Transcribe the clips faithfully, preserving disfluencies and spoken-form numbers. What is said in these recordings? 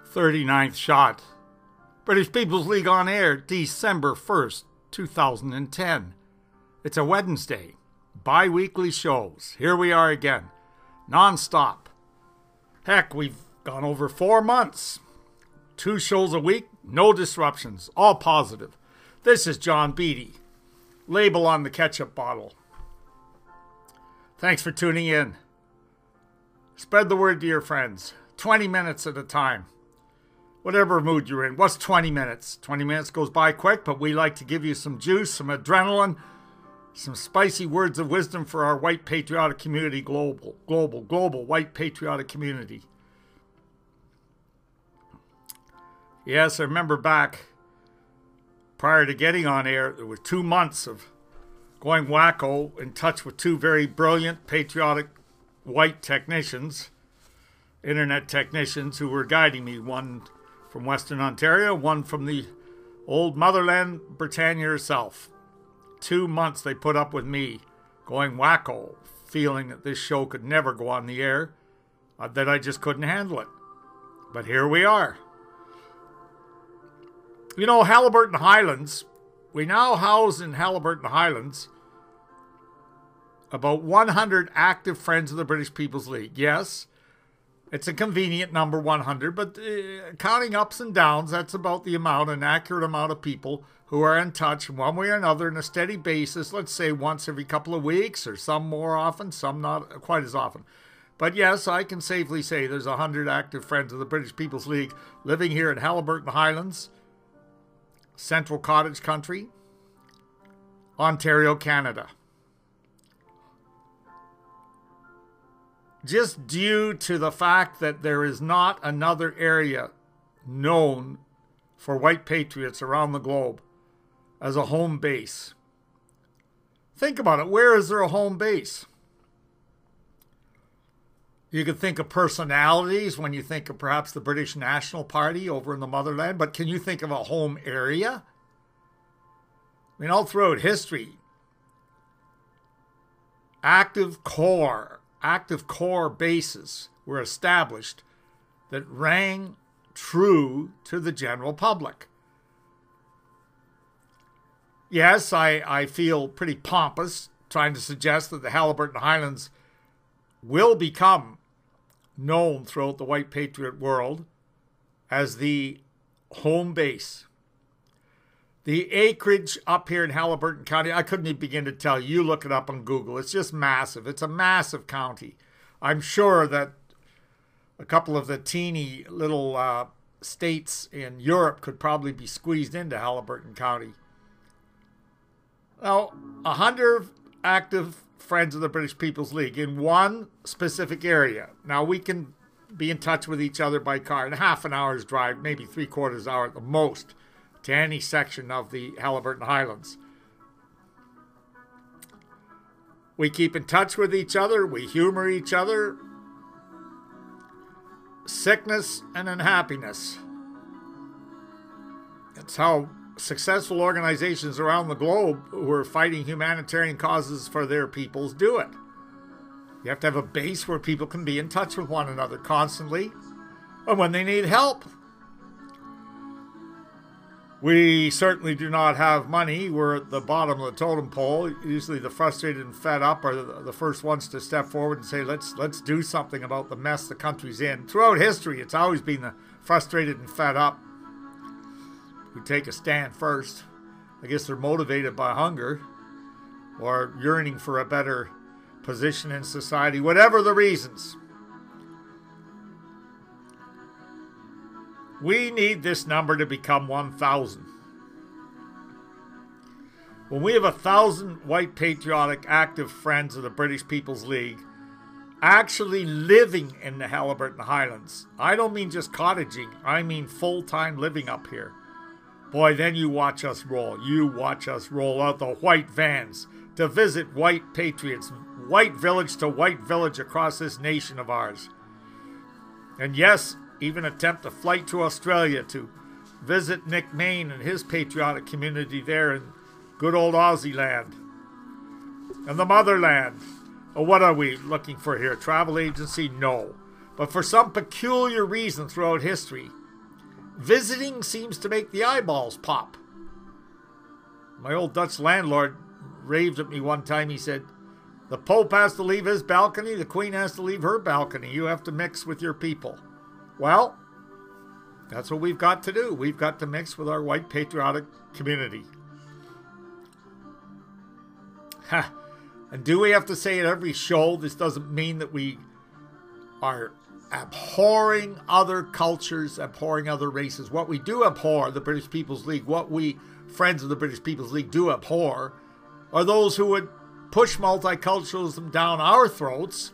thirty-ninth shot. British People's League on air, December first, two thousand ten. It's a Wednesday. Bi-weekly shows. Here we are again. Non-stop. Heck, we've gone over four months. Two shows a week, no disruptions, all positive. This is John Beattie. Label on the ketchup bottle. Thanks for tuning in. Spread the word to your friends. twenty minutes at a time. Whatever mood you're in. What's twenty minutes? twenty minutes goes by quick, but we like to give you some juice, some adrenaline, some spicy words of wisdom for our white patriotic community, global, global, global white patriotic community. Yes, I remember back prior to getting on air, there were two months of going wacko, in touch with two very brilliant, patriotic white technicians, internet technicians who were guiding me, one from Western Ontario, one from the old motherland, Britannia herself. Two months they put up with me going wacko, feeling that this show could never go on the air, uh, that I just couldn't handle it. But here we are. You know, Haliburton Highlands, we now house in Haliburton Highlands about one hundred active Friends of the British People's League. Yes, it's a convenient number, one hundred, but uh, counting ups and downs, that's about the amount, an accurate amount of people who are in touch one way or another on a steady basis, let's say once every couple of weeks, or some more often, some not quite as often. But yes, I can safely say there's one hundred active Friends of the British People's League living here in Haliburton Highlands, Central Cottage Country, Ontario, Canada. Just due to the fact that there is not another area known for white patriots around the globe as a home base. Think about it. Where is there a home base? You could think of personalities when you think of perhaps the British National Party over in the motherland, but can you think of a home area? I mean, all throughout history, active core, active core bases were established that rang true to the general public. Yes, I, I feel pretty pompous trying to suggest that the Haliburton Highlands will become known throughout the white patriot world as the home base. The acreage up here in Haliburton County, I couldn't even begin to tell you. You look it up on Google. It's just massive. It's a massive county. I'm sure that a couple of the teeny little uh, states in Europe could probably be squeezed into Haliburton County. Now, a hundred active Friends of the British People's League in one specific area. Now, we can be in touch with each other by car in half an hour's drive, maybe three quarters hour at the most, to any section of the Haliburton Highlands. We keep in touch with each other. We humor each other. Sickness and unhappiness. It's how successful organizations around the globe who are fighting humanitarian causes for their peoples do it. You have to have a base where people can be in touch with one another constantly, and when they need help. We certainly do not have money. We're at the bottom of the totem pole. Usually the frustrated and fed up are the, the first ones to step forward and say, let's let's do something about the mess the country's in. Throughout history, it's always been the frustrated and fed up who take a stand first. I guess they're motivated by hunger or yearning for a better position in society, whatever the reasons. We need this number to become one thousand. When we have a thousand white patriotic active Friends of the British People's League actually living in the Haliburton Highlands, I don't mean just cottaging, I mean full-time living up here. Boy, then you watch us roll. You watch us roll out the white vans to visit white patriots, white village to white village across this nation of ours. And yes, even attempt a flight to Australia to visit Nick Main and his patriotic community there in good old Aussie land. And the motherland. Oh, what are we looking for here? Travel agency? No. But for some peculiar reason throughout history, visiting seems to make the eyeballs pop. My old Dutch landlord raved at me one time. He said, the Pope has to leave his balcony, the Queen has to leave her balcony. You have to mix with your people. Well, that's what we've got to do. We've got to mix with our white patriotic community. Ha! And do we have to say at every show, this doesn't mean that we are abhorring other cultures, abhorring other races. What we do abhor, the British People's League, what we, friends of the British People's League, do abhor, are those who would push multiculturalism down our throats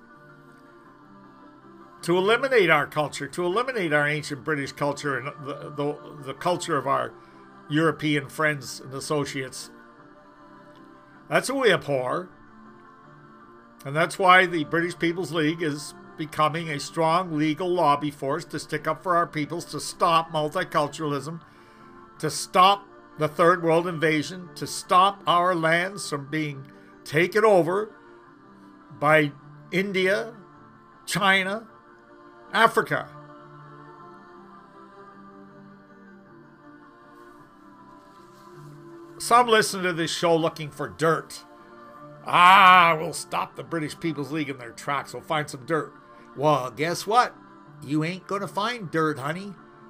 to eliminate our culture, to eliminate our ancient British culture and the, the, the culture of our European friends and associates. That's what we abhor. And that's why the British People's League is becoming a strong legal lobby force to stick up for our peoples, to stop multiculturalism, to stop the third world invasion, to stop our lands from being taken over by India, China, Africa. Some listen to this show looking for dirt. Ah, we'll stop the British People's League in their tracks. We'll find some dirt. Well, guess what? You ain't going to find dirt, honey.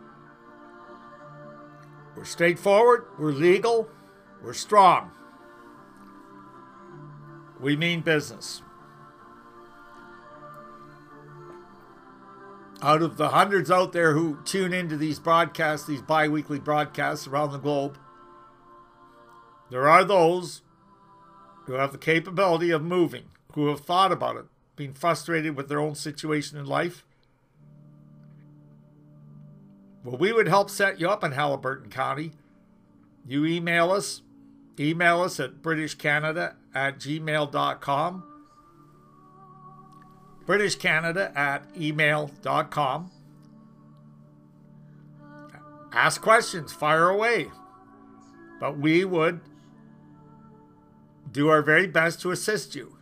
We're straightforward. We're legal. We're strong. We mean business. Out of the hundreds out there who tune into these broadcasts, these bi-weekly broadcasts around the globe, there are those who have the capability of moving, who have thought about it, being frustrated with their own situation in life. Well, we would help set you up in Haliburton County. You email us. Email us at british canada at gmail dot com. british canada at email dot com. Ask questions. Fire away. But we would do our very best to assist you.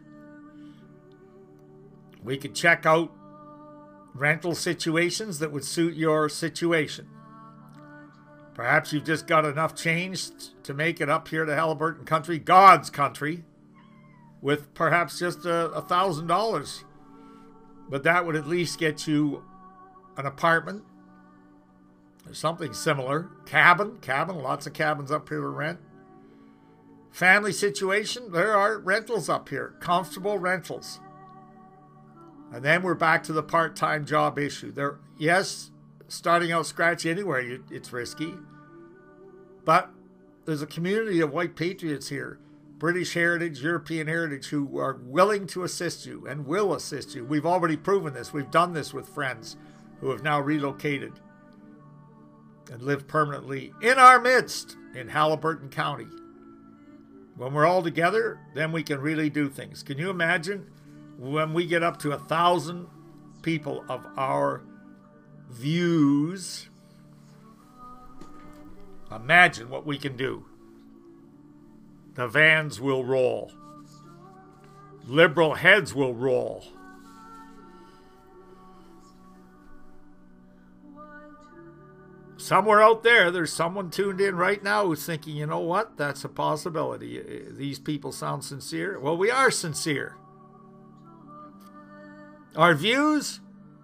We could check out rental situations that would suit your situation. Perhaps you've just got enough change to make it up here to Haliburton country, God's country, with perhaps just a, a thousand dollars. But that would at least get you an apartment or something similar. Cabin, cabin, lots of cabins up here to rent. Family situation, there are rentals up here, comfortable rentals. And then we're back to the part-time job issue. There, yes, starting out scratch anywhere, it's risky. But there's a community of white patriots here, British heritage, European heritage, who are willing to assist you and will assist you. We've already proven this. We've done this with friends who have now relocated and live permanently in our midst in Haliburton County. When we're all together, then we can really do things. Can you imagine when we get up to a thousand people of our views? Imagine what we can do. The vans will roll. Liberal heads will roll. Somewhere out there, there's someone tuned in right now who's thinking, you know what? That's a possibility. These people sound sincere. Well, we are sincere. Our views,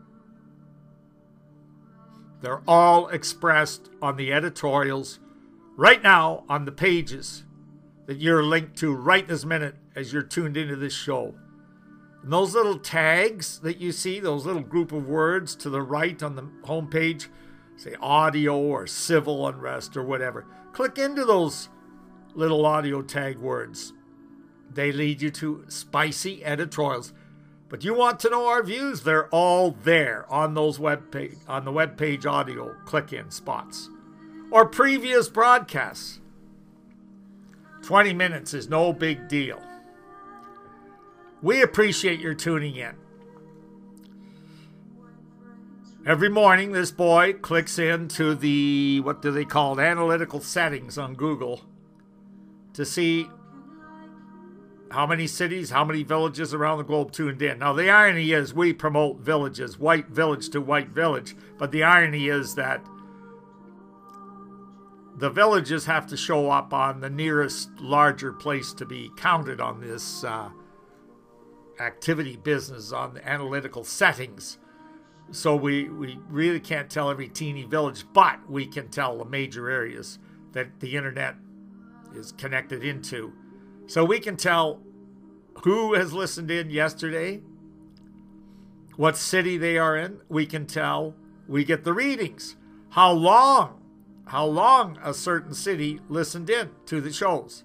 they're all expressed on the editorials right now on the pages that you're linked to right this minute as you're tuned into this show. And those little tags that you see, those little group of words to the right on the homepage, say audio or civil unrest or whatever. Click into those little audio tag words. They lead you to spicy editorials. But you want to know our views? They're all there on those web page, on the web page audio click-in spots. Or previous broadcasts. twenty minutes is no big deal. We appreciate your tuning in. Every morning, this boy clicks into the, what do they call it, analytical settings on Google to see how many cities, how many villages around the globe tuned in. Now, the irony is we promote villages, white village to white village, but the irony is that the villages have to show up on the nearest larger place to be counted on this uh, activity business, on the analytical settings. So we, we really can't tell every teeny village, but we can tell the major areas that the internet is connected into. So we can tell who has listened in yesterday, what city they are in. We can tell, we get the readings, how long, how long a certain city listened in to the shows,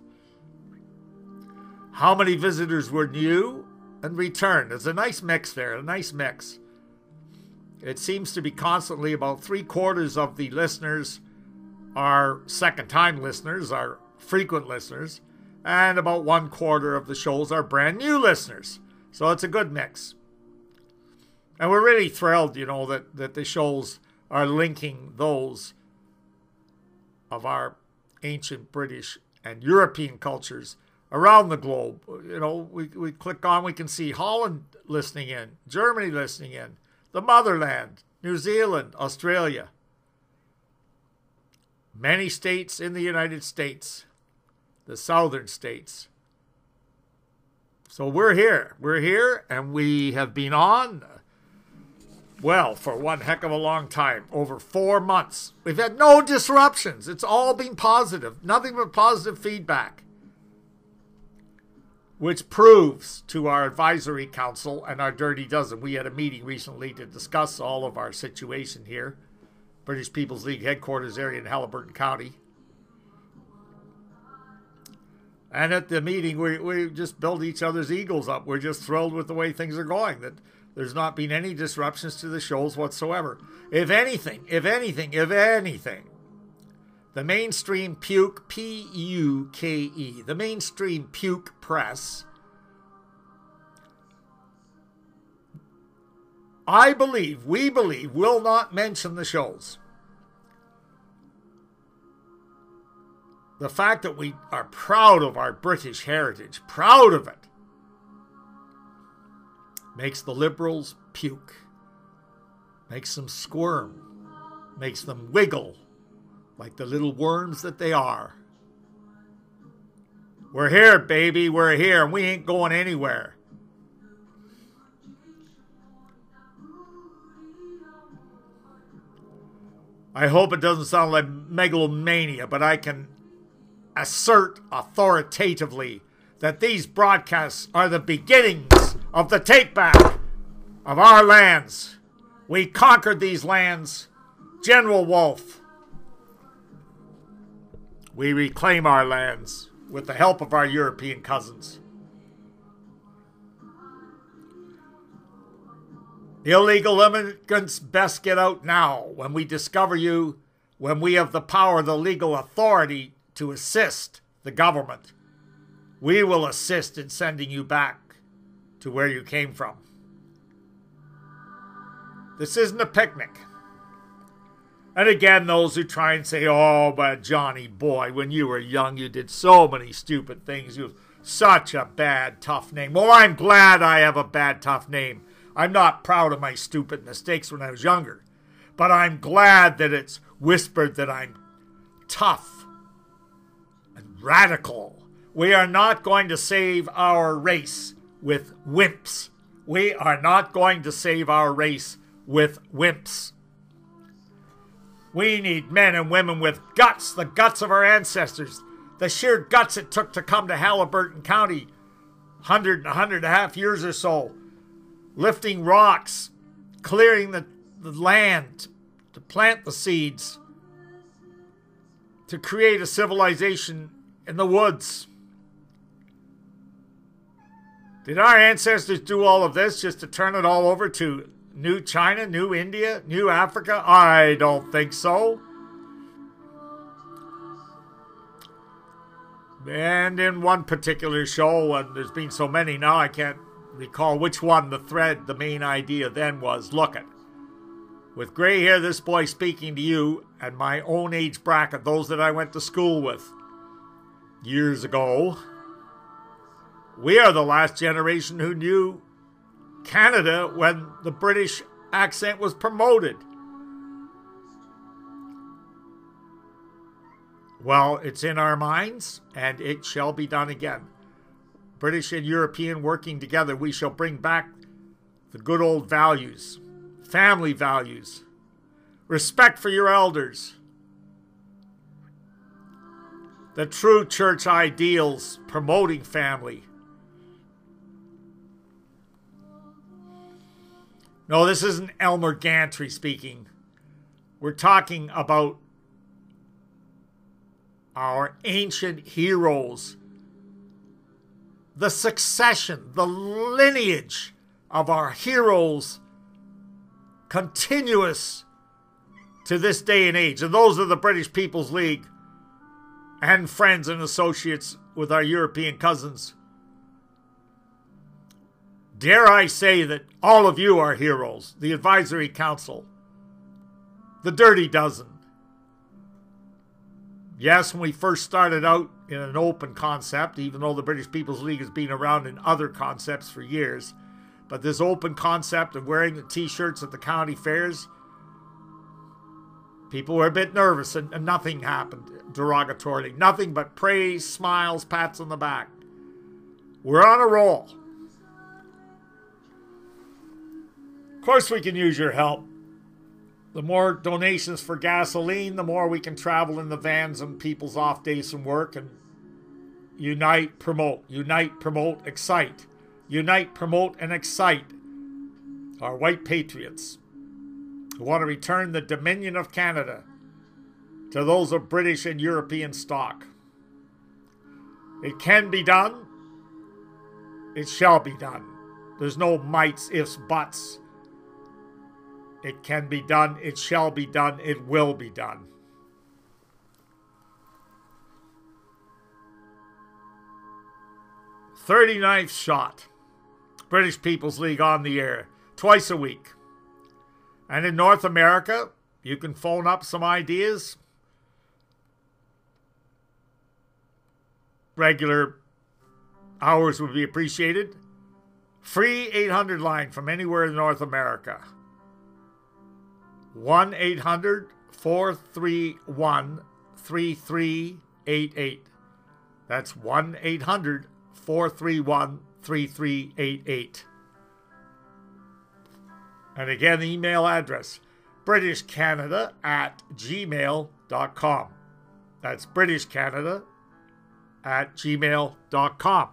how many visitors were new and returned. There's a nice mix there, a nice mix. It seems to be constantly about three quarters of the listeners are second-time listeners, are frequent listeners, and about one quarter of the shows are brand new listeners. So it's a good mix. And we're really thrilled, you know, that, that the shows are linking those of our ancient British and European cultures around the globe. You know, we, we click on, we can see Holland listening in, Germany listening in, the motherland, New Zealand, Australia. Many states in the United States, the southern states. So we're here. We're here, and we have been on, well, for one heck of a long time, over four months. We've had no disruptions. It's all been positive. Nothing but positive feedback. Which proves to our advisory council and our Dirty Dozen. We had a meeting recently to discuss all of our situation here. British People's League headquarters area in Haliburton County. And at the meeting, we, we just build each other's egos up. We're just thrilled with the way things are going, that there's not been any disruptions to the shows whatsoever. If anything, if anything, if anything, the mainstream puke, P U K E, the mainstream puke press, I believe, we believe, will not mention the shows. The fact that we are proud of our British heritage, proud of it, makes the Liberals puke, makes them squirm, makes them wiggle like the little worms that they are. We're here, baby, we're here, and we ain't going anywhere. I hope it doesn't sound like megalomania, but I can assert authoritatively that these broadcasts are the beginnings of the take-back of our lands. We conquered these lands. General Wolfe. We reclaim our lands with the help of our European cousins. Illegal immigrants best get out now. When we discover you, when we have the power, the legal authority to assist the government, we will assist in sending you back to where you came from. This isn't a picnic. And again, those who try and say, oh, but Johnny boy, when you were young, you did so many stupid things. You have such a bad, tough name. Well, I'm glad I have a bad, tough name. I'm not proud of my stupid mistakes when I was younger. But I'm glad that it's whispered that I'm tough and radical. We are not going to save our race with wimps. We are not going to save our race with wimps. We need men and women with guts, the guts of our ancestors, the sheer guts it took to come to Haliburton County a hundred, a hundred and a half years or so, lifting rocks, clearing the, the land to plant the seeds, to create a civilization in the woods. Did our ancestors do all of this just to turn it all over to New China, New India, New Africa? I don't think so. And in one particular show, and there's been so many now, I can't recall which one the thread, the main idea then was, look it, with gray hair, this boy speaking to you, and my own age bracket, those that I went to school with years ago, we are the last generation who knew Canada when the British accent was promoted. Well, it's in our minds, and it shall be done again. British and European working together, we shall bring back the good old values, family values, respect for your elders, the true church ideals promoting family. No, this isn't Elmer Gantry speaking. We're talking about our ancient heroes, the succession, the lineage of our heroes, continuous to this day and age. And those are the British People's League and friends and associates with our European cousins. Dare I say that all of you are heroes, the Advisory Council, the Dirty Dozen. Yes, when we first started out in an open concept, even though the British People's League has been around in other concepts for years, but this open concept of wearing the t-shirts at the county fairs, people were a bit nervous and, and nothing happened derogatorily. Nothing but praise, smiles, pats on the back. We're on a roll. Of course we can use your help. The more donations for gasoline, the more we can travel in the vans on people's off days from work and unite, promote, unite, promote, excite. Unite, promote, and excite our white patriots who want to return the Dominion of Canada to those of British and European stock. It can be done. It shall be done. There's no mights, ifs, buts. It can be done. It shall be done. It will be done. thirty-ninth shot. British People's League on the air twice a week. And in North America, you can phone up some ideas. Regular hours would be appreciated. Free eight hundred line from anywhere in North America. one eight hundred, four three one, three three eight eight. That's one eight hundred, four three one, three three eight eight. And again, the email address, britishcanada at gmail dot com. That's britishcanada at gmail dot com.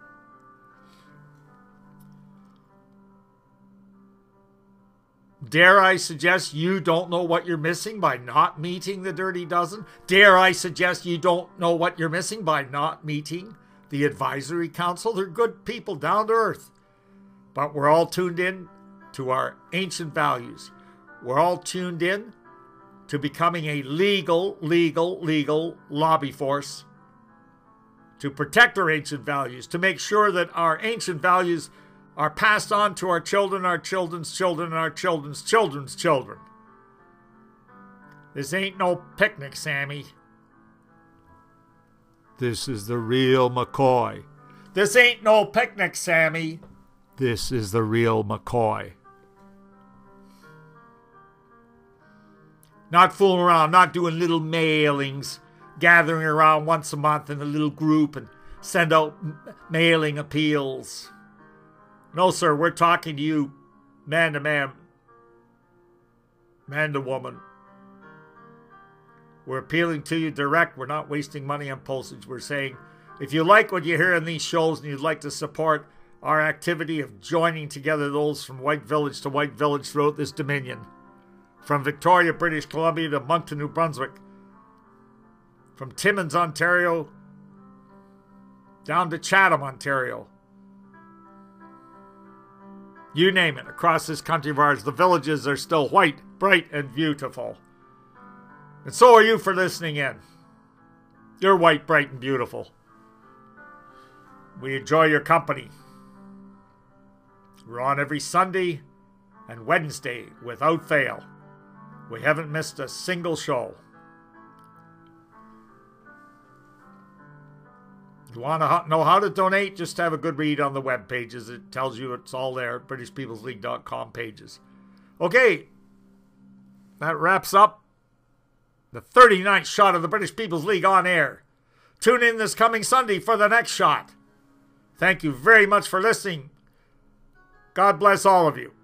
Dare I suggest you don't know what you're missing by not meeting the Dirty Dozen? Dare I suggest you don't know what you're missing by not meeting the Advisory Council? They're good people, down to earth. But we're all tuned in to our ancient values. We're all tuned in to becoming a legal, legal, legal lobby force to protect our ancient values, to make sure that our ancient values are passed on to our children, our children's children, and our children's children's children. This ain't no picnic, Sammy. This is the real McCoy. This ain't no picnic, Sammy. This is the real McCoy. Not fooling around, not doing little mailings, gathering around once a month in a little group and send out m- mailing appeals. No, sir, we're talking to you man to man, man to woman. We're appealing to you direct. We're not wasting money on postage. We're saying, if you like what you hear in these shows and you'd like to support our activity of joining together those from White Village to White Village throughout this Dominion, from Victoria, British Columbia to Moncton, New Brunswick, from Timmins, Ontario, down to Chatham, Ontario. You name it, across this country of ours, the villages are still white, bright, and beautiful. And so are you for listening in. You're white, bright, and beautiful. We enjoy your company. We're on every Sunday and Wednesday without fail. We haven't missed a single show. You want to know how to donate? Just have a good read on the web pages. It tells you it's all there. British People's League dot com pages. Okay. That wraps up The thirty-ninth shot of the British People's League on air. Tune in this coming Sunday for the next shot. Thank you very much for listening. God bless all of you.